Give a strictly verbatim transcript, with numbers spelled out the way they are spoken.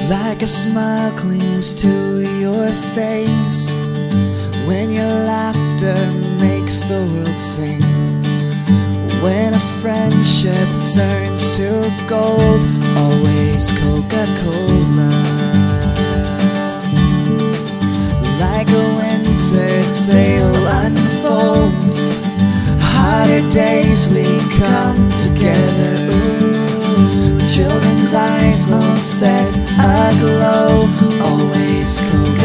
Like a smile clings to your face when your laughter makes the world sing. When a friendship turns to gold, always Coca-Cola. Like a winter tale unfolds, harder days we come together. Ooh, children's eyes all set aglow, always Coca-Cola.